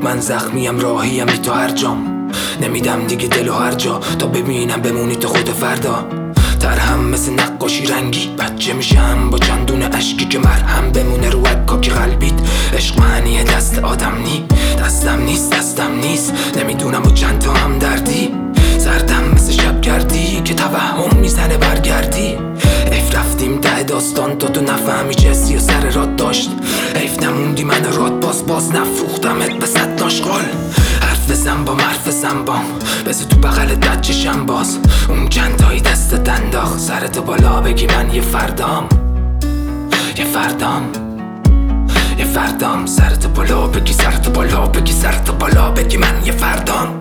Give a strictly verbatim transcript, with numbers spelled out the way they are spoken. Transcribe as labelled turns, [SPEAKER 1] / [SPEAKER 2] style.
[SPEAKER 1] من زخمیم راهیم بی تو هر جام، نمیدم دیگه دل و هر جا تا ببینم بمونی تو خود فردا. ترهم مثل نقاشی رنگی بچه میشم با چندون اشکی که مرهم بمونه رو عکاکی قلبیت. عشق معنی دست آدم نی، دستم نیست دستم نیست، نمیدونم با چند تا هم دردی. سردم مثل شب گردی که توهم میزنه برگردی. ایف رفتیم ته داستان تا تو نفهمی چه سی و سر راد داشت. ایف نموندی من راد باز باز نفروختمت به صد ناشغال. حرف بزن با مرف زنبام بزی تو بغل دد چشم باز. اون چندتایی دستت انداخت سرتو بالا بگی من یه فردام، یه فردام، یه فردام. سرتو بالا بگی سرتو بالا بگی سرتو بالا بگی من یه فردام.